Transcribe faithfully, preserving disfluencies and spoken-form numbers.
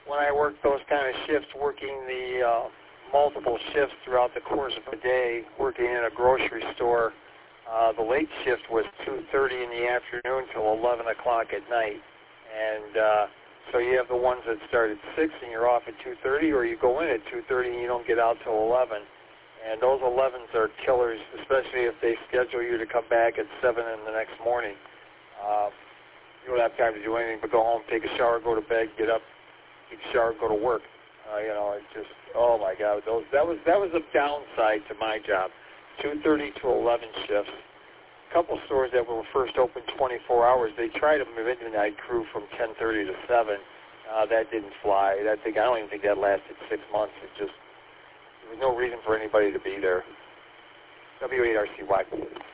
when I worked those kind of shifts, working the uh, multiple shifts throughout the course of a day, working in a grocery store, uh, the late shift was two thirty in the afternoon till eleven o'clock at night. And uh, so you have the ones that start at six and you're off at two thirty, or you go in at two thirty and you don't get out till eleven. And those elevens are killers, especially if they schedule you to come back at seven in the next morning. Uh, you don't have time to do anything but go home, take a shower, go to bed, get up, take a shower, go to work. Uh, you know, it's just, oh my God, those, that was that was a downside to my job. two thirty to eleven shifts. A couple stores that were first open twenty-four hours, they tried a midnight crew from ten thirty to seven. Uh, that didn't fly. That thing, I don't even think that lasted six months. It just, there was no reason for anybody to be there. W eight R C Y.